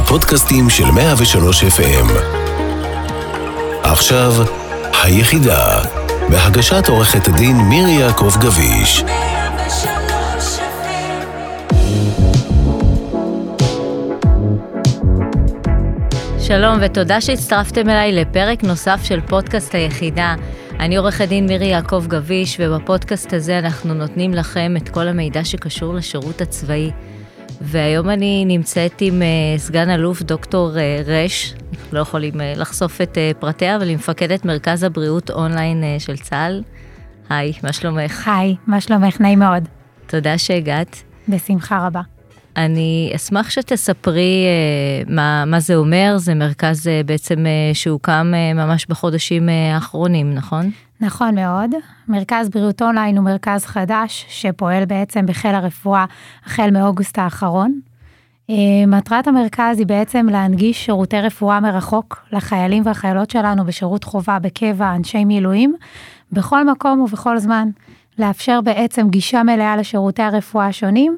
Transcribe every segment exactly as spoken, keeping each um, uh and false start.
הפודקאסטים של מאה ושלוש אף אם. עכשיו, היחידה, בהגשת עורכת הדין מירי יעקב גביש. שלום ותודה שהצטרפתם אליי לפרק נוסף של פודקאסט היחידה. אני עורכת דין מירי יעקב גביש, ובפודקאסט הזה אנחנו נותנים לכם את כל המידע שקשור לשירות הצבאי. והיום אני נמצאת עם uh, סגן אלוף דוקטור uh, רש, לא יכולים uh, לחשוף את uh, פרטיה, אבל היא מפקדת מרכז הבריאות אונליין uh, של צה"ל. היי, מה שלומך? היי, מה שלומך? נעים מאוד. תודה שהגעת. בשמחה רבה. אני אשמח שתספרי uh, מה, מה זה אומר, זה מרכז uh, בעצם uh, שהוקם uh, ממש בחודשים uh, האחרונים, נכון? נכון מאוד. מרכז בריאות אונליין הוא מרכז חדש שפועל בעצם בחיל הרפואה החל מאוגוסט האחרון. Uh, מטרת המרכז היא בעצם להנגיש שירותי רפואה מרחוק לחיילים והחיילות שלנו בשירות חובה בקבע, אנשי מילואים, בכל מקום ובכל זמן. לאפשר בעצם גישה מלאה לשירותי הרפואה השונים,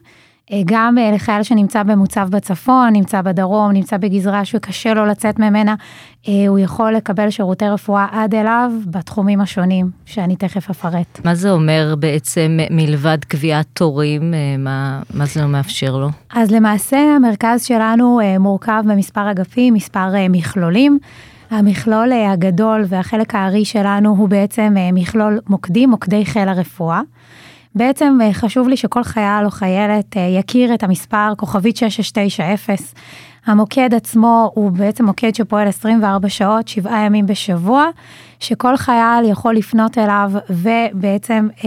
גם לחייל שנמצא במוצב בצפון, נמצא בדרום, נמצא בגזרה שקשה לו לצאת ממנה, הוא יכול לקבל שירותי רפואה עד אליו בתחומים השונים, שאני תכף אפרט. מה זה אומר בעצם מלבד קביעת תורים, מה, מה זה מאפשר לו? אז למעשה המרכז שלנו מורכב במספר אגפים, מספר מכלולים, המכלול הגדול והחלק הארי שלנו הוא בעצם מכלול מוקדים, מוקדי חיל הרפואה, בעצם חשוב לי שכל חייל או חיילת יכיר את המספר כוכבית שש שש תשע אפס. המוקד עצמו הוא בעצם מוקד שפועל עשרים וארבע שעות, שבעה ימים בשבוע, שכל חייל יכול לפנות אליו ובעצם אה,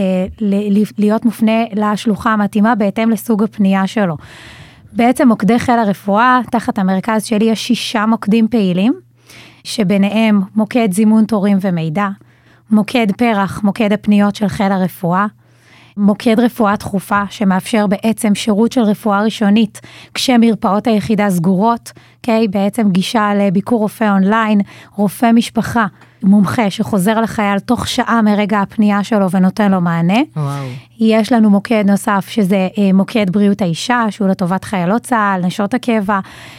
להיות מופנה לשלוחה המתאימה בהתאם לסוג הפנייה שלו. בעצם מוקדי חיל הרפואה, תחת המרכז שלי יש שישה מוקדים פעילים, שביניהם מוקד זימון תורים ומידע, מוקד פרח, מוקד הפניות של חיל הרפואה, מוקד רפואה דחופה שמאפשר בעצם שירות של רפואה ראשונית כשמרפאות היחידה סגורות, okay? בעצם גישה לביקור רופא אונליין, רופא משפחה, מומחה שחוזר לחייל תוך שעה מרגע הפנייה שלו ונותן לו מענה. וואו. יש לנו מוקד נוסף שזה מוקד בריאות האישה, שהוא לטובת חיילות צה"ל, נשות הקבע,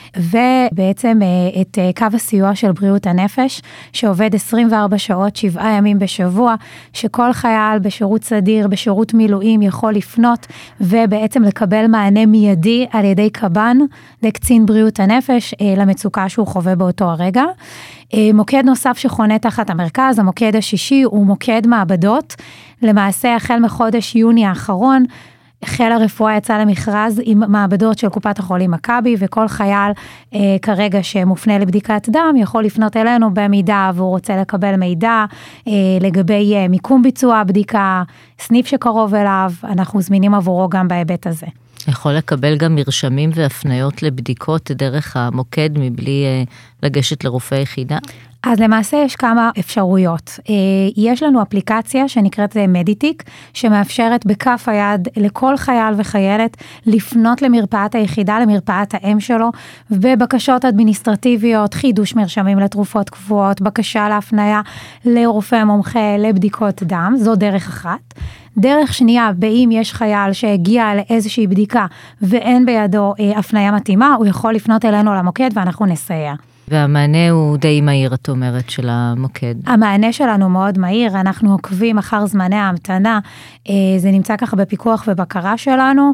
ובעצם את קו הסיוע של בריאות הנפש, שעובד עשרים וארבע שעות, שבעה ימים בשבוע, שכל חייל בשירות סדיר, בשירות מילואים יכול לפנות, ובעצם לקבל מענה מיידי על ידי קב"ן, לקצין בריאות הנפש, למצוקה שהוא חווה באותו הרגע. מוקד נוסף שחונה תחת המרכז, המוקד השישי, הוא מוקד מעבדות. למעשה, החל מחודש יוני האחרון, חיל הרפואה יצא למכרז עם מעבדות של קופת החולים מכבי, וכל חייל אה, כרגע שמופנה לבדיקת דם, יכול לפנות אלינו במידה, והוא רוצה לקבל מידע אה, לגבי אה, מיקום ביצוע הבדיקה, סניף שקרוב אליו, אנחנו זמינים עבורו גם בהיבט הזה. יכול לקבל גם מרשמים והפניות לבדיקות דרך המוקד מבלי אה, לגשת לרופא יחידה? אז למעשה יש כמה אפשרויות. יש לנו אפליקציה שנקראת מדיטיק, שמאפשרת בכף היד לכל חייל וחיילת לפנות למרפאת היחידה, למרפאת האם שלו, ובקשות אדמיניסטרטיביות, חידוש מרשמים לתרופות קבועות, בקשה להפניה לרופא מומחה, לבדיקות דם, זו דרך אחת. דרך שנייה, באם יש חייל שהגיע לאיזושהי בדיקה ואין בידו הפניה מתאימה, הוא יכול לפנות אלינו למוקד ואנחנו נסייע. והמענה הוא די מהיר, את אומרת, של המוקד. המענה שלנו מאוד מהיר, אנחנו עוקבים אחר זמני ההמתנה, זה נמצא ככה בפיקוח ובקרה שלנו,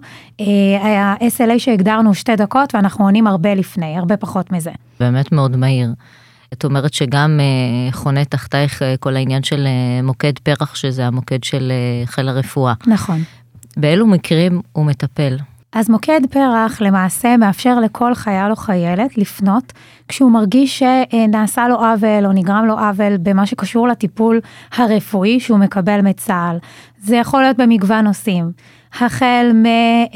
ה-אס אל איי שהגדרנו שתי דקות, ואנחנו עונים הרבה לפני, הרבה פחות מזה. באמת מאוד מהיר. את אומרת שגם חונה תחתייך כל העניין של מוקד פרח, שזה המוקד של חיל הרפואה. נכון. באילו מקרים הוא מטפל? אז מוקד פרח למעשה מאפשר לכל חייל או חיילת לפנות, כשהוא מרגיש שנעשה לו עוול או נגרם לו עוול במה שקשור לטיפול הרפואי שהוא מקבל מצה"ל. זה יכול להיות במגוון נושאים. החל מ...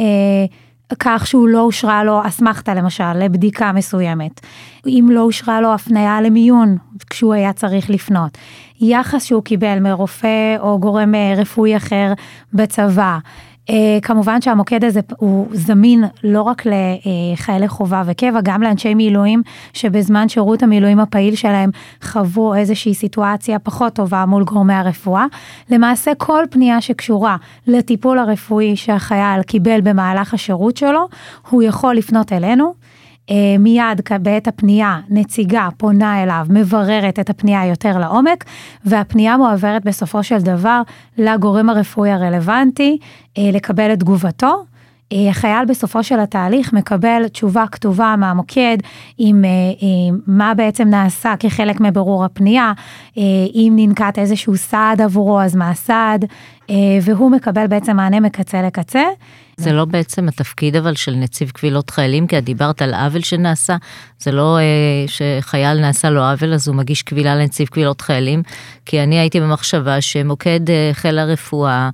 כך שהוא לא אושרה לו אסמכתה למשל, לבדיקה מסוימת. אם לא אושרה לו הפניה למיון, כשהוא היה צריך לפנות. יחס שהוא קיבל מרופא או גורם רפואי אחר בצבא. כמובן שהמוקד הזה הוא זמין לא רק לחיילי חובה וקבע, גם לאנשי מילואים שבזמן שירות המילואים הפעיל שלהם חוו איזושהי סיטואציה פחות טובה מול גורמי הרפואה. למעשה כל פנייה שקשורה לטיפול הרפואי שהחייל קיבל במהלך השירות שלו, הוא יכול לפנות אלינו. מיד בעת הפנייה, נציגה פונה אליו, מבררת את הפנייה יותר לעומק, והפנייה מועברת בסופו של דבר לגורם הרפואי הרלוונטי, לקבל את תגובתו. החייל בסופו של התהליך מקבל תשובה כתובה מהמוקד, עם, עם מה בעצם נעשה כחלק מבירור הפנייה, אם ננקט איזשהו סעד עבורו, אז מה הסעד, והוא מקבל בעצם מענה מקצה לקצה. זה לא בעצם התפקיד אבל של נציב קבילות חיילים, כי את דיברת על עוול שנעשה, זה לא שחייל נעשה לו עוול, אז הוא מגיש קבילה לנציב קבילות חיילים, כי אני הייתי במחשבה שמוקד חיל הרפואה,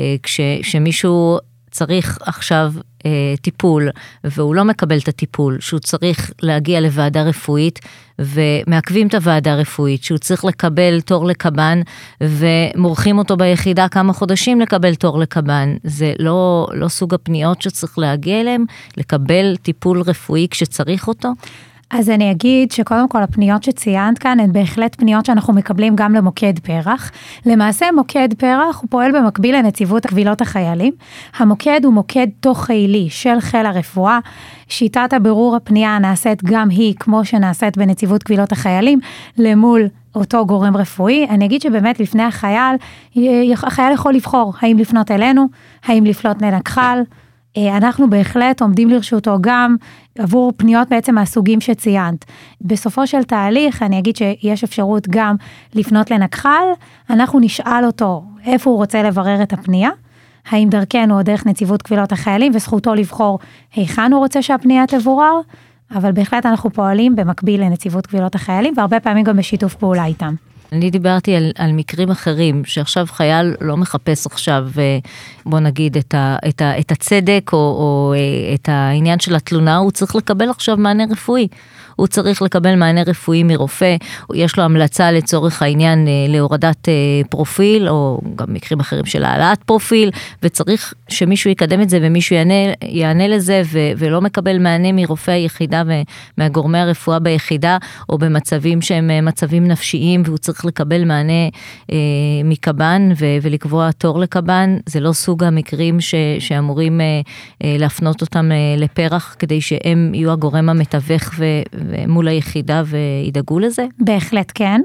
כשמישהו צריך עכשיו אה, טיפול, והוא לא מקבל את הטיפול, שהוא צריך להגיע לוועדה רפואית, ומעכבים את הוועדה הרפואית, שהוא צריך לקבל תור לקב"ן, ומורחים אותו ביחידה כמה חודשים לקבל תור לקב"ן. זה לא, לא סוג הפניות שצריך להגיע אליהם, לקבל טיפול רפואי כשצריך אותו. אז אני אגיד שקודם כל הפניות שציינת כאן הן בהחלט פניות שאנחנו מקבלים גם למוקד פרח. למעשה מוקד פרח הוא פועל במקביל לנציבות קבילות החיילים. המוקד הוא מוקד תוך חילי של חיל הרפואה. שיטת הבירור הפנייה נעשית גם היא כמו שנעשית בנציבות קבילות החיילים למול אותו גורם רפואי. אני אגיד שבאמת לפני החייל, החייל יכול לבחור האם לפנות אלינו, האם לפנות לנקח"ל. אנחנו בהחלט עומדים לרשותו גם עבור פניות בעצם מהסוגים שציינת. בסופו של תהליך, אני אגיד שיש אפשרות גם לפנות לנקח"ל, אנחנו נשאל אותו איפה הוא רוצה לברר את הפנייה, האם דרכנו או דרך נציבות קבילות החיילים, וזכותו לבחור היכן הוא רוצה שהפנייה תבורר, אבל בהחלט אנחנו פועלים במקביל לנציבות קבילות החיילים, והרבה פעמים גם בשיתוף פעולה איתם. אני דיברתי על, על מקרים אחרים, שעכשיו חייל לא מחפש עכשיו, בוא נגיד, את, ה, את, ה, את הצדק, או, או את העניין של התלונה, הוא צריך לקבל עכשיו מענה רפואי. הוא צריך לקבל מענה רפואי מרופא, יש לו המלצה לצורך העניין להורדת פרופיל, או גם מקרים אחרים של העלאת פרופיל, וצריך שמישהו יקדם את זה, ומישהו יענה, יענה לזה, ו, ולא מקבל מענה מרופא היחידה, ומהגורמי הרפואה ביחידה, או במצבים שהם מצבים נפשיים, והוא צריך לקבל מענה אה, מקב"ן, ו, ולקבוע תור לקב"ן. זה לא סוג המקרים ש, שאמורים אה, אה, להפנות אותם אה, לפרח, כדי שהם יהיו הגורם המתווך ו, מול היחידה וידאגו לזה? בהחלט כן.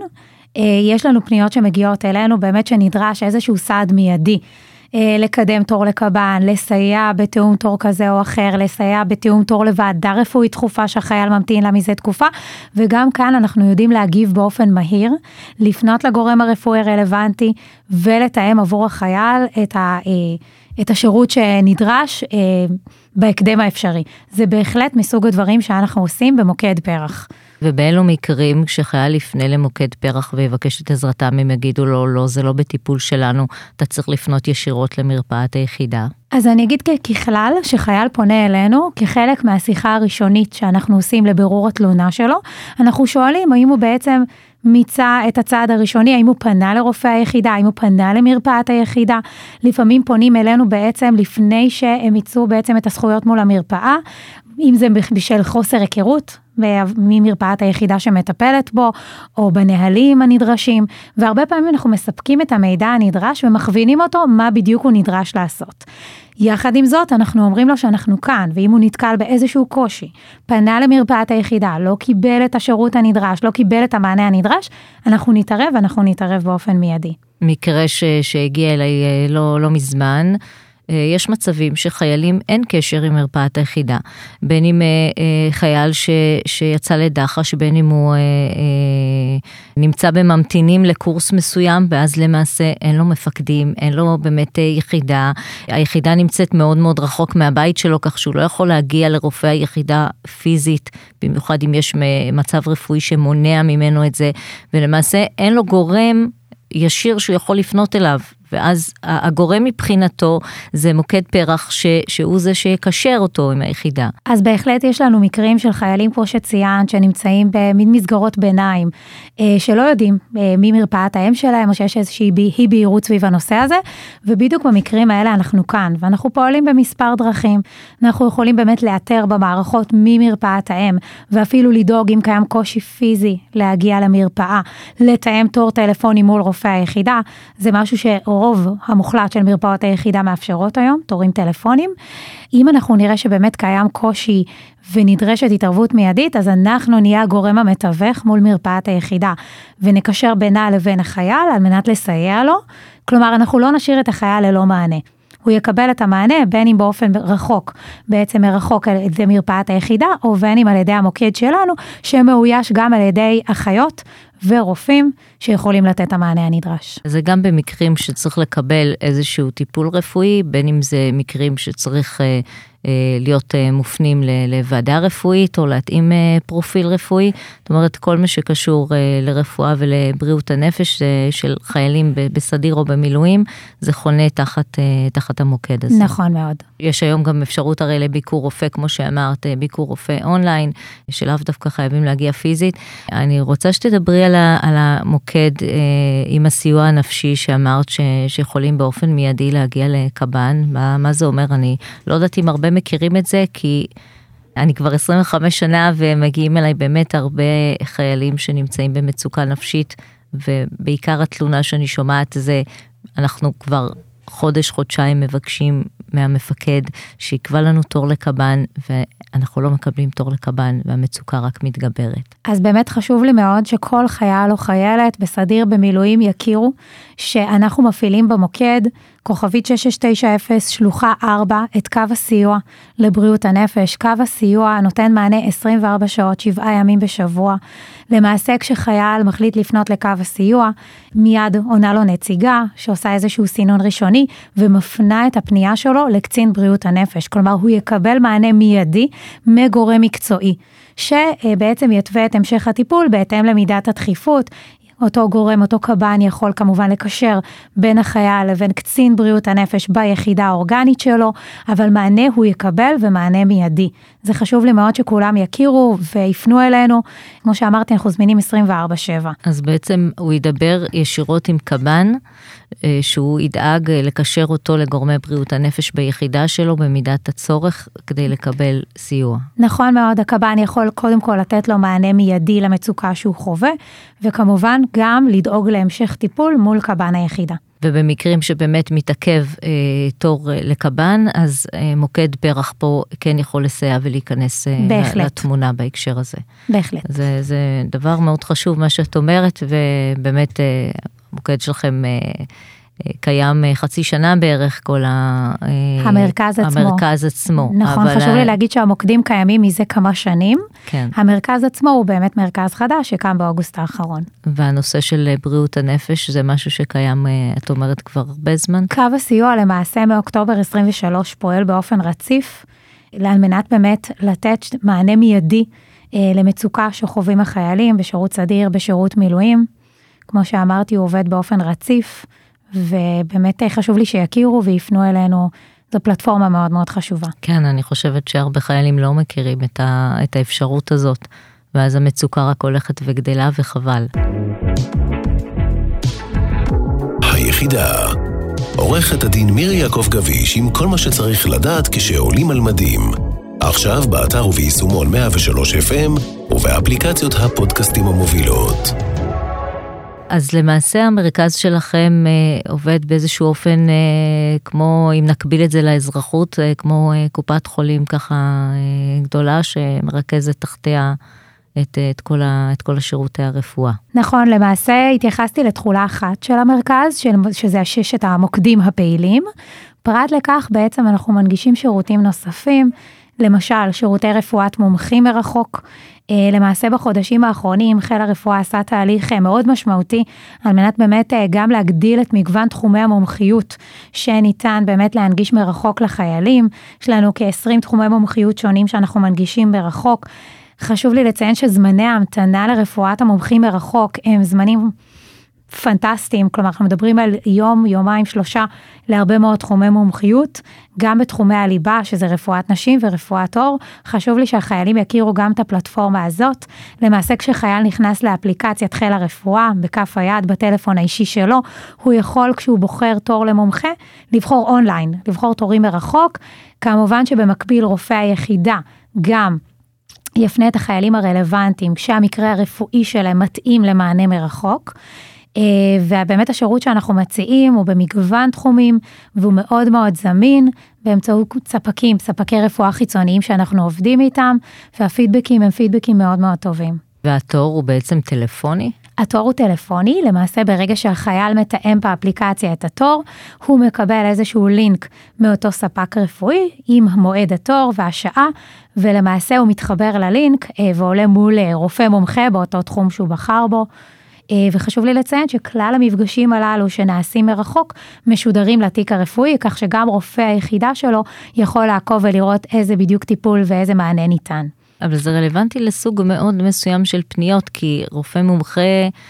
יש לנו פניות שמגיעות אלינו, באמת שנדרש איזשהו סעד מיידי, לקדם תור לקב"ן, לסייע בתיאום תור כזה או אחר, לסייע בתיאום תור לוועדה רפואית דחופה שהחייל ממתין לה מזה תקופה, וגם כאן אנחנו יודעים להגיב באופן מהיר, לפנות לגורם הרפואי הרלוונטי, ולתאם עבור החייל את ה... את השירות שנדרש אה, בהקדם האפשרי. זה בהחלט מסוג הדברים שאנחנו עושים במוקד פרח. ובאלו מקרים, כשחייל יפנה למוקד פרח ויבקש את עזרתם, הם יגידו לו, לא, זה לא בטיפול שלנו, אתה צריך לפנות ישירות למרפאת היחידה. אז אני אגיד ככלל, שחייל פונה אלינו, כחלק מהשיחה הראשונית שאנחנו עושים לבירור התלונה שלו, אנחנו שואלים האם הוא בעצם מיצה את הצעד הראשוני, האם הוא פנה לרופא היחידה, האם הוא פנה למרפאת היחידה, לפעמים פונים אלינו בעצם לפני שהם מיצו בעצם את הזכויות מול המרפאה, אם זה בשל חוסר היכרות, ממרפאת היחידה שמטפלת בו, או בנהלים הנדרשים, והרבה פעמים אנחנו מספקים את המידע הנדרש, ומכווינים אותו מה בדיוק הוא נדרש לעשות. יחד עם זאת, אנחנו אומרים לו שאנחנו כאן, ואם הוא נתקל באיזשהו קושי, פנה למרפאת היחידה, לא קיבל את השירות הנדרש, לא קיבל את המענה הנדרש, אנחנו נתערב, ואנחנו נתערב באופן מיידי. מקרה ש- שהגיע אליי לא, לא מזמן, יש מצבים שחיילים אין קשר עם מרפאת היחידה, בין אם אה, אה, חייל ש, שיצא לדחש, בין אם הוא אה, אה, נמצא בממתינים לקורס מסוים, ואז למעשה אין לו מפקדים, אין לו באמת אה, יחידה, היחידה נמצאת מאוד מאוד רחוק מהבית שלו, כך שהוא לא יכול להגיע לרופא היחידה פיזית, במיוחד אם יש מצב רפואי שמונע ממנו את זה, ולמעשה אין לו גורם ישיר שהוא יכול לפנות אליו, ואז הגורם מבחינתו זה מוקד פרח ש, שהוא זה שיקשר אותו עם היחידה. אז בהחלט יש לנו מקרים של חיילים פה שציינת, שנמצאים במין מסגרות ביניים, שלא יודעים מי מרפאת האם שלהם, או שיש איזושהי אי בהירות סביב הנושא הזה, ובדיוק במקרים האלה אנחנו כאן, ואנחנו פועלים במספר דרכים, אנחנו יכולים באמת לאתר במערכות מי מרפאת האם, ואפילו לדאוג אם קיים קושי פיזי להגיע למרפאה, לתאם תור טלפוני מול רופא היחידה, זה משהו ש... הרוב המוחלט של מרפאות היחידה מאפשרות היום, תורים טלפונים. אם אנחנו נראה שבאמת קיים קושי ונדרשת התערבות מיידית, אז אנחנו נהיה הגורם המתווך מול מרפאת היחידה, ונקשר בינה לבין החייל על מנת לסייע לו. כלומר, אנחנו לא נשאיר את החייל ללא מענה. הוא יקבל את המענה בין אם באופן רחוק, בעצם מרחוק על ידי מרפאת היחידה, או בין אם על ידי המוקד שלנו, שמאויש גם על ידי אחיות ורופאים שיכולים לתת המענה הנדרש. זה גם במקרים שצריך לקבל איזשהו טיפול רפואי, בין אם זה מקרים שצריך אה, אה, להיות אה, מופנים לוועדה רפואית, או להתאים אה, פרופיל רפואי, זאת אומרת, כל מה שקשור אה, לרפואה ולבריאות הנפש אה, של חיילים בסדיר או במילואים, זה חונה תחת, אה, תחת המוקד הזה. נכון מאוד. יש היום גם אפשרות הרי לביקור רופא, כמו שאמרת, ביקור רופא אונליין, שלאו דווקא חייבים להגיע פיזית. אני רוצה שתדברי על, ה, על המוקד אה, עם הסיוע הנפשי שאמרת ש, שיכולים באופן מיידי להגיע לקב"ן. מה, מה זה אומר? אני לא יודעת אם הרבה מכירים את זה, כי אני כבר עשרים וחמש שנה ומגיעים אליי באמת הרבה חיילים שנמצאים במצוקה נפשית, ובעיקר התלונה שאני שומעת זה, אנחנו כבר חודש, חודשיים מבקשים מהמפקד שיקבע לנו תור לקב"ן, ואנחנו לא מקבלים תור לקב"ן, והמצוקה רק מתגברת. אז באמת חשוב לי מאוד שכל חייל או חיילת בסדיר במילואים יכירו, שאנחנו מפעילים במוקד, כוכבית שש שש תשע אפס, שלוחה ארבע, את קו הסיוע לבריאות הנפש. קו הסיוע נותן מענה עשרים וארבע שעות, שבעה ימים בשבוע. למעשה כשחייל מחליט לפנות לקו הסיוע, מיד עונה לו נציגה, שעושה איזשהו סינון ראשוני, ומפנה את הפנייה שלו לקצין בריאות הנפש. כלומר, הוא יקבל מענה מיידי מגורם מקצועי, שבעצם יתווה את המשך הטיפול בהתאם למידת הדחיפות. אותו גורם, אותו קב"ן יכול כמובן לקשר בין החייל לבין קצין בריאות הנפש ביחידה האורגנית שלו, אבל מענה הוא יקבל ומענה מיידי. זה חשוב לי מאוד שכולם יכירו ויפנו אלינו. כמו שאמרתי, אנחנו זמינים עשרים וארבע שבע. אז בעצם הוא ידבר ישירות עם קב"ן, שהוא ידאג לקשר אותו לגורמי בריאות הנפש ביחידה שלו במידת הצורך כדי לקבל סיוע. נכון מאוד, הקב"ן יכול קודם כל לתת לו מענה מיידי למצוקה שהוא חווה, וכמובן גם לדאוג להמשך טיפול מול קב"ן היחידה. ובמקרים שבאמת מתעכב אה, תור אה, לקב"ן, אז אה, מוקד פרח פה כן יכול לסייע ולהיכנס אה, לתמונה בהקשר הזה. בהחלט. זה, זה דבר מאוד חשוב מה שאת אומרת, ובאמת אה, המוקד שלכם אה, קיים חצי שנה בערך, כל ה... המרכז עצמו. המרכז עצמו. נכון, חשוב לי להגיד שהמוקדים קיימים מזה כמה שנים. כן. המרכז עצמו הוא באמת מרכז חדש שקם באוגוסט האחרון. והנושא של בריאות הנפש זה משהו שקיים, את אומרת, כבר הרבה זמן? קו הסיוע למעשה מאוקטובר עשרים ושלוש פועל באופן רציף, על מנת באמת לתת מענה מיידי למצוקה שחווים החיילים בשירות סדיר, בשירות מילואים. כמו שאמרתי, הוא עובד באופן רציף, ובאמת חשוב לי שיכירו ויפנו אלינו. זו פלטפורמה מאוד מאוד חשובה. כן, אני חושבת שהרבה חיילים לא מכירים את, ה, את האפשרות הזאת, ואז המצוקה רק הולכת וגדלה וחבל. היחידה, עורכת הדין מירי יעקב גביש עם כל מה שצריך לדעת כשעולים על מדים. עכשיו באתר וביישומון מאה ושלוש אף אם ובאפליקציות הפודקאסטים המובילות. אז למעשה המרכז שלכם אה, עובד באיזשהו אופן, אה, כמו אם נקביל את זה לאזרחות, אה, כמו אה, קופת חולים ככה אה, גדולה, שמרכזת תחתיה את, את, כל ה, את כל השירותי הרפואה. נכון, למעשה התייחסתי לתחולה אחת של המרכז, של, שזה הששת המוקדים הפעילים. פרט לכך בעצם אנחנו מנגישים שירותים נוספים, למשל שירותי רפואת מומחים מרחוק. למעשה בחודשים האחרונים חיל הרפואה עשה תהליך מאוד משמעותי, על מנת באמת גם להגדיל את מגוון תחומי המומחיות שניתן באמת להנגיש מרחוק לחיילים. יש לנו כ-עשרים תחומי מומחיות שונים שאנחנו מנגישים מרחוק. חשוב לי לציין שזמני ההמתנה לרפואת המומחים מרחוק הם זמנים פנטסטיים, כלומר אנחנו מדברים על יום, יומיים, שלושה, להרבה מאוד תחומי מומחיות, גם בתחומי הליבה, שזה רפואת נשים ורפואת אור. חשוב לי שהחיילים יכירו גם את הפלטפורמה הזאת. למעשה כשחייל נכנס לאפליקציית חיל הרפואה, בכף היד, בטלפון האישי שלו, הוא יכול כשהוא בוחר תור למומחה, לבחור אונליין, לבחור תורים מרחוק. כמובן שבמקביל רופא היחידה גם יפנה את החיילים הרלוונטיים, כשהמקרה הרפואי שלהם מתאים למענה מרחוק. ובאמת השירות שאנחנו מציעים הוא במגוון תחומים, והוא מאוד מאוד זמין, באמצעות ספקים, ספקי רפואה חיצוניים שאנחנו עובדים איתם, והפידבקים הם פידבקים מאוד מאוד טובים. והתור הוא בעצם טלפוני? התור הוא טלפוני, למעשה ברגע שהחייל מתאם באפליקציה את התור, הוא מקבל איזשהו לינק מאותו ספק רפואי, עם מועד התור והשעה, ולמעשה הוא מתחבר ללינק, ועולה מול רופא מומחה באותו תחום שהוא בחר בו, וחשוב לי לציין שכלל המפגשים הללו שנעשים מרחוק, משודרים לתיק הרפואי, כך שגם רופא היחידה שלו יכול לעקוב ולראות איזה בדיוק טיפול ואיזה מענה ניתן. אבל זה רלוונטי לסוג מאוד מסוים של פניות, כי רופא מומחה,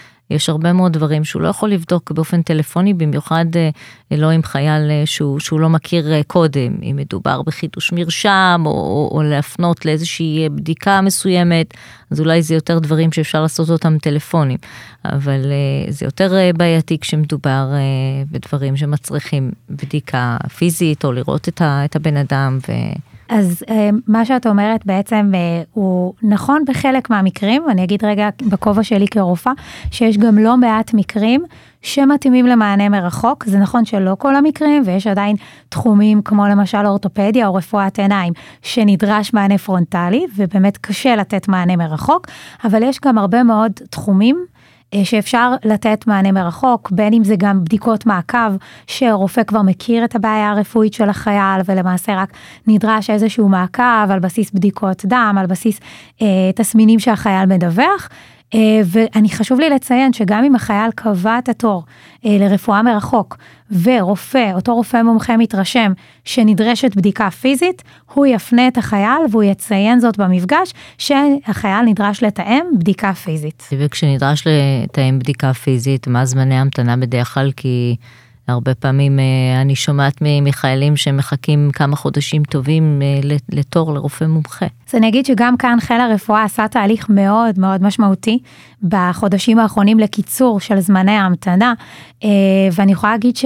יש הרבה מאוד דברים שהוא לא יכול לבדוק באופן טלפוני, במיוחד לא עם חייל שהוא, שהוא לא מכיר קודם, אם מדובר בחידוש מרשם, או, או, או להפנות לאיזושהי בדיקה מסוימת, אז אולי זה יותר דברים שאפשר לעשות אותם טלפונים, אבל זה יותר בעייתי כשמדובר בדברים שמצריכים בדיקה פיזית, או לראות את, ה, את הבן אדם ו... אז מה שאת אומרת בעצם הוא נכון בחלק מהמקרים, אני אגיד רגע בכובע שלי כרופאה, שיש גם לא מעט מקרים שמתאימים למענה מרחוק, זה נכון שלא כל המקרים, ויש עדיין תחומים כמו למשל אורתופדיה או רפואת עיניים, שנדרש מענה פרונטלי, ובאמת קשה לתת מענה מרחוק, אבל יש גם הרבה מאוד תחומים, שאפשר לתת מענה מרחוק, בין אם זה גם בדיקות מעקב, שרופא כבר מכיר את הבעיה הרפואית של החייל, ולמעשה רק נדרש איזשהו מעקב, על בסיס בדיקות דם, על בסיס אה, תסמינים שהחייל מדווח, אה, ואני חשוב לי לציין שגם אם החייל קבע את התור אה, לרפואה מרחוק, ורופא, אותו רופא מומחה מתרשם שנדרשת בדיקה פיזית, הוא יפנה את החייל והוא יציין זאת במפגש שהחייל נדרש לתאם בדיקה פיזית. וכשנדרש לתאם בדיקה פיזית, מה זמני המתנה בדרך כלל? כי הרבה פעמים אני שומעת מחיילים שמחכים כמה חודשים טובים לתור לרופא מומחה. אז אני אגיד שגם כאן חיל הרפואה עשה תהליך מאוד מאוד משמעותי בחודשים האחרונים לקיצור של זמני ההמתנה, ואני יכולה להגיד ש...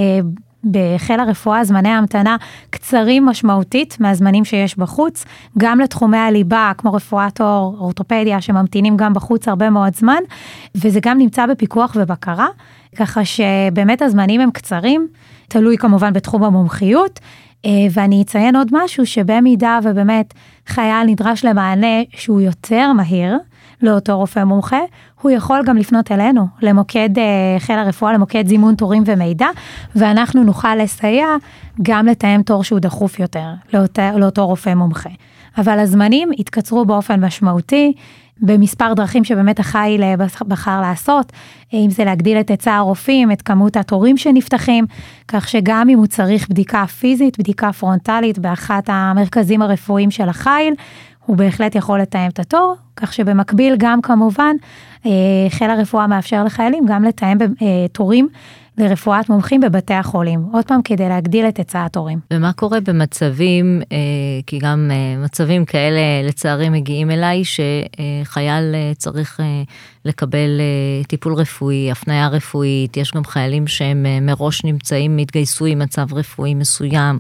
בחיל הרפואה זמני ההמתנה קצרים משמעותית מהזמנים שיש בחוץ, גם לתחומי הליבה כמו רפואת עור, אורתופדיה שממתינים גם בחוץ הרבה מאוד זמן, וזה גם נמצא בפיקוח ובקרה, ככה שבאמת הזמנים הם קצרים, תלוי כמובן בתחום המומחיות, ואני אציין עוד משהו שבמידה ובאמת חייל נדרש למענה שהוא יותר מהיר, לאותו רופא מומחה, הוא יכול גם לפנות אלינו, למוקד חיל הרפואה, למוקד זימון תורים ומידע, ואנחנו נוכל לסייע גם לתאם תור שהוא דחוף יותר, לאותו, לאותו רופא מומחה. אבל הזמנים התקצרו באופן משמעותי, במספר דרכים שבאמת החיל בחר לעשות, אם זה להגדיל את היצע הרופאים, את כמות התורים שנפתחים, כך שגם אם הוא צריך בדיקה פיזית, בדיקה פרונטלית, באחת המרכזים הרפואיים של החיל, הוא בהחלט יכול לתאם את התור, כך שבמקביל גם כמובן, חיל הרפואה מאפשר לחיילים גם לתאם תורים לרפואת מומחים בבתי החולים, עוד פעם כדי להגדיל את היצע התורים. ומה קורה במצבים, כי גם מצבים כאלה לצערי מגיעים אליי, שחייל צריך לקבל טיפול רפואי, הפניה רפואית, יש גם חיילים שהם מראש נמצאים, מתגייסו עם מצב רפואי מסוים,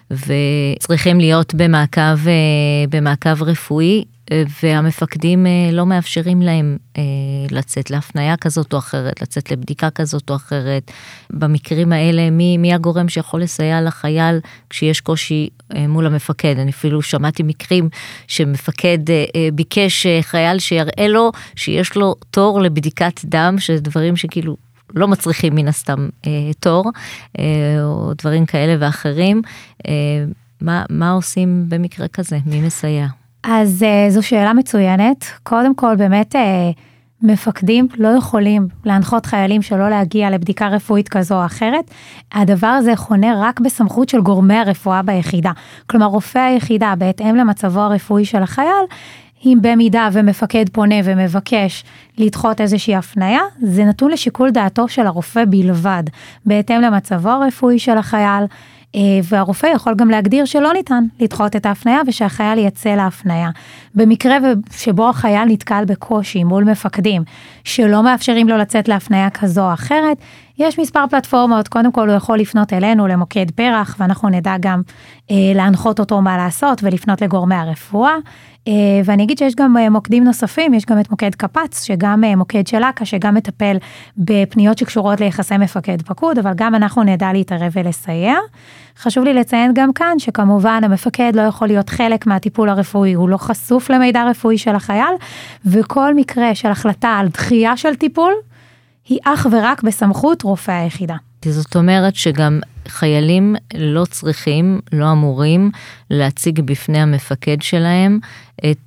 וצריכים להיות במעקב, במעקב רפואי, והמפקדים לא מאפשרים להם לצאת להפניה כזאת או אחרת, לצאת לבדיקה כזאת או אחרת. במקרים האלה, מי, מי הגורם שיכול לסייע לחייל כשיש קושי מול המפקד? אני אפילו שמעתי מקרים שמפקד ביקש חייל שיראה לו שיש לו תור לבדיקת דם, שדברים שכאילו לא מצריכים מן הסתם תור, או דברים כאלה ואחרים. מה, מה עושים במקרה כזה? מי מסייע? אז זו שאלה מצוינת. קודם כל באמת מפקדים לא יכולים להנחות חיילים שלא להגיע לבדיקה רפואית כזו או אחרת. הדבר הזה חונה רק בסמכות של גורמי הרפואה ביחידה. כלומר רופא היחידה בהתאם למצבו הרפואי של החייל, אם במידה ומפקד פונה ומבקש לדחות איזושהי הפניה, זה נתון לשיקול דעתו של הרופא בלבד, בהתאם למצבו הרפואי של החייל, והרופא יכול גם להגדיר שלא ניתן לדחות את ההפניה ושהחייל יצא להפניה. במקרה שבו החייל נתקל בקושי מול מפקדים שלא מאפשרים לו לצאת להפניה כזו או אחרת, יש מספר פלטפורמות, קודם כל הוא יכול לפנות אלינו למוקד פרח, ואנחנו נדע גם אה, להנחות אותו מה לעשות ולפנות לגורמי הרפואה, אה, ואני אגיד שיש גם אה, מוקדים נוספים, יש גם את מוקד קפץ, שגם אה, מוקד של אקה, שגם מטפל בפניות שקשורות ליחסי מפקד פקוד, אבל גם אנחנו נדע להתערב ולסייע. חשוב לי לציין גם כאן, שכמובן המפקד לא יכול להיות חלק מהטיפול הרפואי, הוא לא חשוף למידע רפואי של החייל, וכל מקרה של החלטה על דחייה של טיפול, היא אך ורק בסמכות רופא היחידה. זאת אומרת שגם חיילים לא צריכים, לא אמורים להציג בפני המפקד שלהם את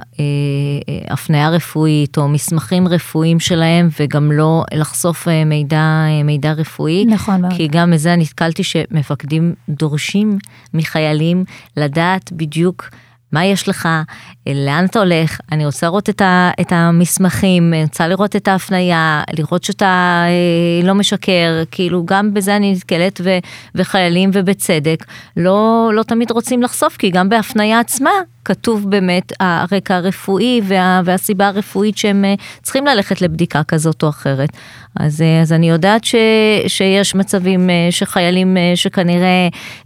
ההפניה הרפואית או מסמכים רפואיים שלהם, וגם לא לחשוף מידע, מידע רפואי. נכון מאוד. כי גם מזה נתקלתי שמפקדים דורשים מחיילים לדעת בדיוק מה יש לך, לאן אתה הולך, אני רוצה לראות את, ה, את המסמכים, אני רוצה לראות את ההפניה, לראות שאתה אה, לא משקר, כאילו גם בזה אני נתקלת ו, וחיילים ובצדק, לא, לא תמיד רוצים לחשוף, כי גם בהפניה עצמה כתוב באמת הרקע הרפואי וה, והסיבה הרפואית שהם צריכים ללכת לבדיקה כזאת או אחרת. אז, אז אני יודעת ש, שיש מצבים שחיילים שכנראה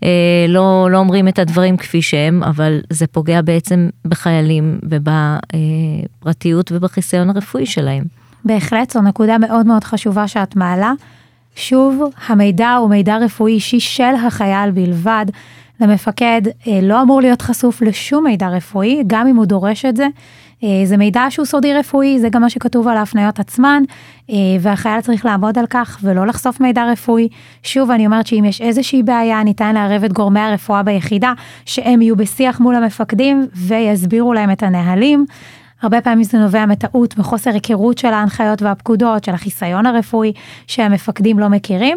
לא, לא אומרים את הדברים כפי שהם, אבל זה פוגע בעצם בחיילים ובפרטיות ובחיסיון הרפואי שלהם. בהחלט, זו נקודה מאוד מאוד חשובה שאת מעלה. שוב, המידע הוא מידע רפואי אישי של החייל בלבד. למפקד לא אמור להיות חשוף לשום מידע רפואי, גם אם הוא דורש את זה. זה מידע שהוא סודי רפואי, זה גם מה שכתוב על ההפניות עצמן, והחייל צריך לעמוד על כך ולא לחשוף מידע רפואי. שוב, אני אומרת שאם יש איזושהי בעיה, ניתן לערב את גורמי הרפואה ביחידה, שהם יהיו בשיח מול המפקדים ויסבירו להם את הנהלים. הרבה פעמים זה נובע מטעות מחוסר היכרות של ההנחיות והפקודות, של החיסיון הרפואי שהמפקדים לא מכירים,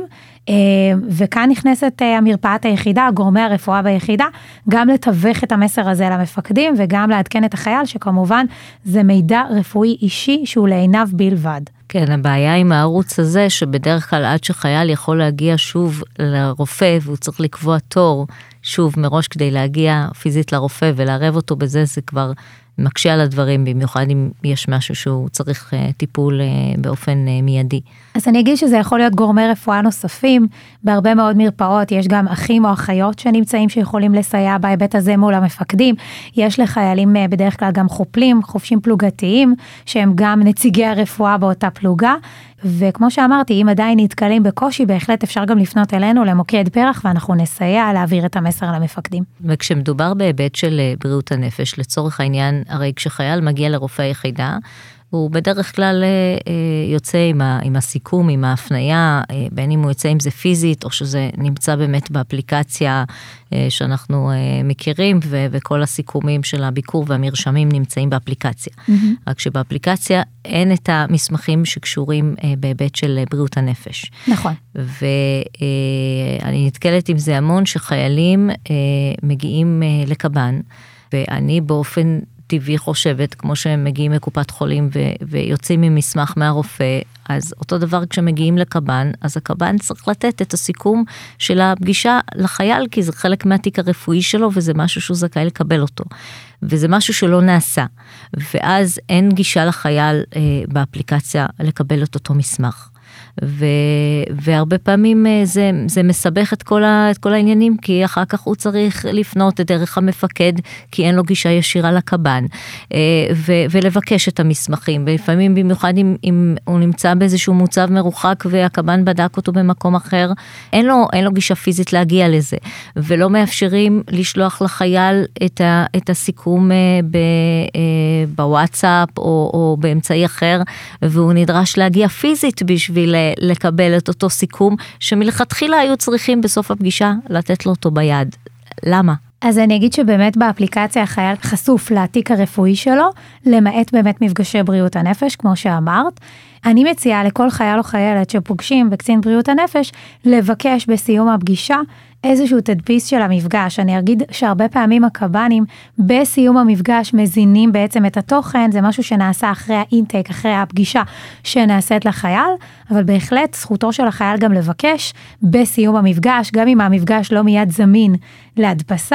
וכאן נכנסת המרפאת היחידה, גורמי הרפואה ביחידה, גם לתווך את המסר הזה למפקדים, וגם לעדכן את החייל, שכמובן זה מידע רפואי אישי שהוא לעיניו בלבד. כן, הבעיה עם הערוץ הזה, שבדרך כלל עד שחייל יכול להגיע שוב לרופא, והוא צריך לקבוע תור שוב מראש כדי להגיע פיזית לרופא, ולערב אותו בזה, זה כבר מקשה על הדברים, במיוחד אם יש משהו שהוא צריך טיפול באופן מיידי. אז אני אגיד שזה יכול להיות גורמי רפואה נוספים, בהרבה מאוד מרפאות יש גם אחים או אחיות שנמצאים שיכולים לסייע בהיבט הזה מול המפקדים, יש לחיילים בדרך כלל גם חופלים, חופשים פלוגתיים, שהם גם נציגי הרפואה באותה פלוגה, וכמו שאמרתי, אם עדיין נתקלים בקושי, בהחלט אפשר גם לפנות אלינו למוקד פרח, ואנחנו נסייע להעביר את המסר למפקדים. וכשמדובר בהיבט של בריאות הנפש, לצורך העניין, הרי כשחייל מגיע לרופא היחידה, הוא בדרך כלל יוצא עם, ה, עם הסיכום, עם ההפניה, בין אם הוא יוצא עם זה פיזית, או שזה נמצא באמת באפליקציה שאנחנו מכירים, ו, וכל הסיכומים של הביקור והמרשמים נמצאים באפליקציה. Mm-hmm. רק שבאפליקציה אין את המסמכים שקשורים בהיבט של בריאות הנפש. נכון. ואני נתקלת עם זה המון שחיילים מגיעים לקב"ן, ואני באופן טבעי חושבת, כמו שהם מגיעים לקופת חולים ו- ויוצאים ממסמך מהרופא, אז אותו דבר כשמגיעים לקב"ן, אז הקב"ן צריך לתת את הסיכום של הפגישה לחייל, כי זה חלק מהתיק הרפואי שלו, וזה משהו שהוא זכאי לקבל אותו. וזה משהו שלא נעשה. ואז אין גישה לחייל אה, באפליקציה לקבל את אותו מסמך. ו, והרבה פעמים זה, זה מסבך את כל, ה, את כל העניינים, כי אחר כך הוא צריך לפנות דרך המפקד, כי אין לו גישה ישירה לקב"ן, ו, ולבקש את המסמכים, ולפעמים במיוחד אם, אם הוא נמצא באיזשהו מוצב מרוחק, והקב"ן בדק אותו במקום אחר, אין לו, אין לו גישה פיזית להגיע לזה, ולא מאפשרים לשלוח לחייל את, ה, את הסיכום ב, בוואטסאפ, או, או באמצעי אחר, והוא נדרש להגיע פיזית בשביל לקבל את אותו סיכום, שמלכתחילה היו צריכים בסוף הפגישה לתת לו אותו ביד. למה? אז אני אגיד שבאמת באפליקציה החייל חשוף לתיק הרפואי שלו, למעט באמת מפגשי בריאות הנפש, כמו שאמרת. אני מציעה לכל חייל או חיילת שפוגשים בקצין בריאות הנפש, לבקש בסיום הפגישה איזשהו תדפיס של המפגש. אני אגיד שהרבה פעמים הקב"נים בסיום המפגש מזינים בעצם את התוכן, זה משהו שנעשה אחרי האינטייק, אחרי הפגישה שנעשית לחייל, אבל בהחלט זכותו של החייל גם לבקש בסיום המפגש, גם אם המפגש לא מיד זמין להדפסה,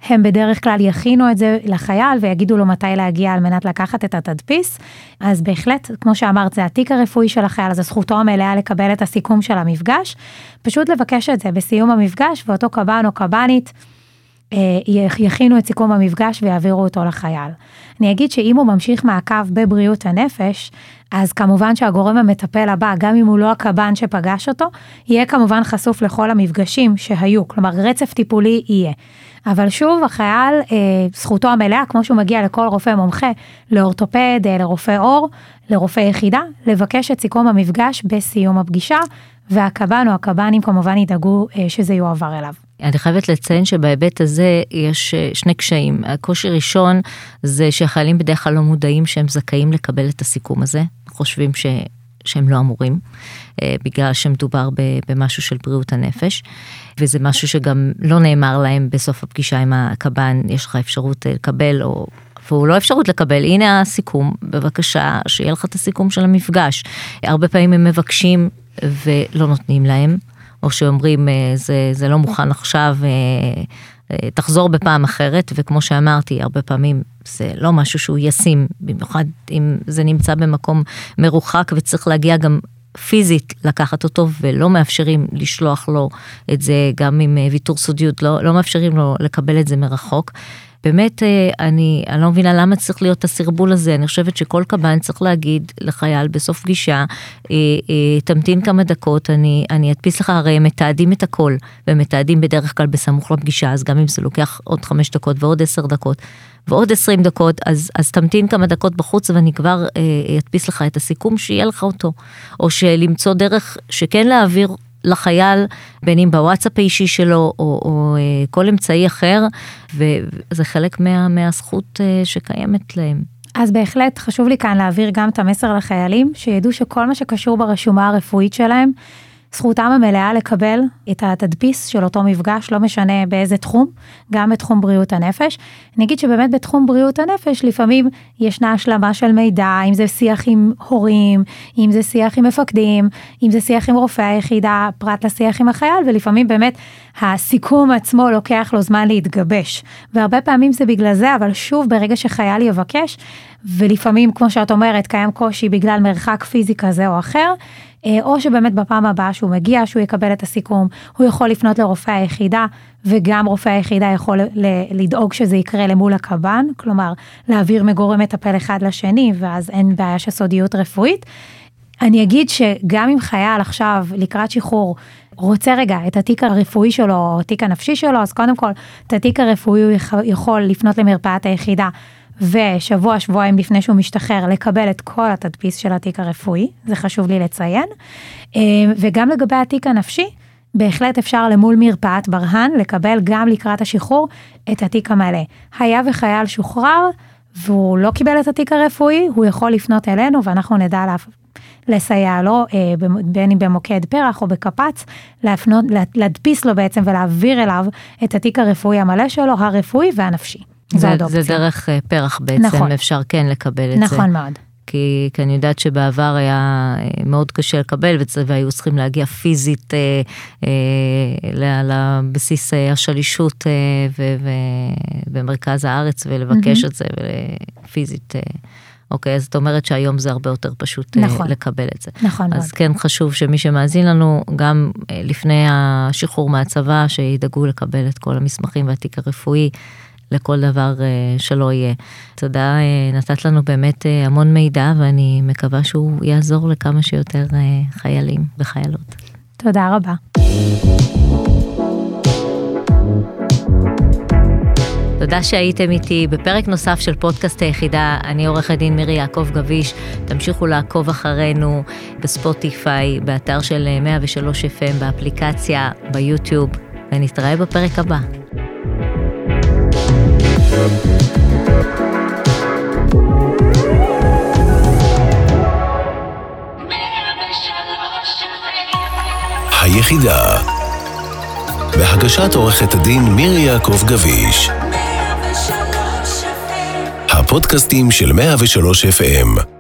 הם בדרך כלל יכינו את זה לחייל ויגידו לו מתי להגיע על מנת לקחת את התדפיס. אז בהחלט, כמו שאמרת, זה התיק הרפואי של החייל, אז זכותו המלאה לקבל את הסיכום של המפגש, פשוט לבקש את זה בסיום המפגש, ואותו קב"ן או קב"נית יכינו את סיכום המפגש ויעבירו אותו לחייל. אני אגיד שאם הוא ממשיך מעקב בבריאות הנפש, אז כמובן שהגורם המטפל הבא, גם אם הוא לא הקב"ן שפגש אותו, יהיה כמובן חשוף לכל המפגשים שהיו, כלומר רצף טיפולי יהיה. אבל שוב, החייל, זכותו המלאה, כמו שהוא מגיע לכל רופא מומחה, לאורתופד, לרופא אור, לרופא יחידה, לבקש את סיכום המפגש בסיום הפגישה, והקב"ן או הקב"נים כמובן ידאגו שזה יועבר אליו. אני חייבת לציין שבהיבט הזה יש שני קשיים. הקושי ראשון זה שהחיילים בדרך כלל לא מודעים שהם זכאים לקבל את הסיכום הזה, חושבים ש... שהם לא אמורים, בגלל שמדובר במשהו של בריאות הנפש, וזה משהו שגם לא נאמר להם בסוף הפגישה עם הקב"ן, יש לך אפשרות לקבל, או והוא לא אפשרות לקבל, הנה הסיכום, בבקשה, שיהיה לך את הסיכום של המפגש. הרבה פעמים הם מבקשים ולא נותנים להם, או שאומרים, זה, זה לא מוכן עכשיו, תחזור בפעם אחרת, וכמו שאמרתי, הרבה פעמים זה לא משהו שהוא ישים, במיוחד אם זה נמצא במקום מרוחק, וצריך להגיע גם פיזית לקחת אותו, ולא מאפשרים לשלוח לו את זה, גם עם ויתור סודיות, לא, לא מאפשרים לו לקבל את זה מרחוק. באמת, אני, אני לא מבינה למה צריך להיות הסרבול הזה, אני חושבת שכל קב"ן צריך להגיד לחייל בסוף פגישה, תמתין כמה דקות, אני, אני אדפיס לך, הרי הם מתעדים את הכל, והם מתעדים בדרך כלל בסמוך לפגישה, אז גם אם זה לוקח עוד חמש דקות ועוד עשר דקות, ועוד עשרים דקות, אז, אז תמתין כמה דקות בחוץ, ואני כבר אדפיס לך את הסיכום, שיהיה לך אותו, או שלמצוא דרך שכן להעביר לחייל, בין אם בוואטסאפ האישי שלו, או, או כל אמצעי אחר, וזה חלק מה, מהזכות שקיימת להם. אז בהחלט חשוב לי כאן להעביר גם את המסר לחיילים, שידעו שכל מה שקשור ברשומה הרפואית שלהם, זכותם המלאה לקבל את התדפיס של אותו מפגש, לא משנה באיזה תחום, גם בתחום בריאות הנפש. אני אגיד שבאמת בתחום בריאות הנפש, לפעמים ישנה השלמה של מידע, אם זה שיח עם הורים, אם זה שיח עם מפקדים, אם זה שיח עם רופא היחידה, פרט לשיח עם החייל, ולפעמים באמת הסיכום עצמו לוקח לו זמן להתגבש. והרבה פעמים זה בגלל זה, אבל שוב ברגע שחייל יבקש, ולפעמים כמו שאת אומרת, קיים קושי בגלל מרחק פיזי כזה או אחר, או שבאמת בפעם הבאה שהוא מגיע, שהוא יקבל את הסיכום, הוא יכול לפנות לרופא היחידה, וגם רופא היחידה יכול לדאוג שזה יקרה למול הקב"ן, כלומר, להעביר מגורם מטפל אחד לשני, ואז אין בעיה של סודיות רפואית. אני אגיד שגם אם חייל עכשיו, לקראת שחרור, רוצה רגע את התיק הרפואי שלו, או התיק הנפשי שלו, אז קודם כל, את התיק הרפואי הוא יכול לפנות למרפאת היחידה, ושבוע, שבועיים לפני שהוא משתחרר, לקבל את כל התדפיס של התיק הרפואי, זה חשוב לי לציין, וגם לגבי התיק הנפשי, בהחלט אפשר למול מרפאת ברהן, לקבל גם לקראת השחרור את התיק המלא. היה וחייל שוחרר, והוא לא קיבל את התיק הרפואי, הוא יכול לפנות אלינו, ואנחנו נדע לה, לסייע לו, בין אם במוקד פרח או בקפץ, להפנות, להדפיס לו בעצם, ולהעביר אליו את התיק הרפואי המלא שלו, הרפואי והנפשי. זה, זה דרך פרח בעצם, נכון. אפשר כן לקבל את נכון זה. נכון מאוד. כי, כי אני יודעת שבעבר היה מאוד קשה לקבל, והיו צריכים להגיע פיזית אה, אה, לבסיס השלישות אה, ו, ו, במרכז הארץ, ולבקש mm-hmm. את זה פיזית. אה, אוקיי, אז את אומרת שהיום זה הרבה יותר פשוט נכון. לקבל את זה. נכון אז מאוד. כן חשוב שמי שמאזין לנו, גם לפני השחרור מהצבא, שידאגו לקבל את כל המסמכים והתיק הרפואי, לכל דבר שלא יהיה. תודה, נתת לנו באמת המון מידע, ואני מקווה שהוא יעזור לכמה שיותר חיילים וחיילות. תודה רבה. תודה שהייתם איתי בפרק נוסף של פודקאסט היחידה. אני עורכת דין מירי יעקב גביש. תמשיכו לעקוב אחרינו בספוטיפיי, באתר של מאה ושלוש אף אם, באפליקציה, ביוטיוב, ונתראה בפרק הבא. היחידה, בהגשת עורכת הדין מירי יעקב גביש, הפודקאסטים של מאה ושלוש אף אם.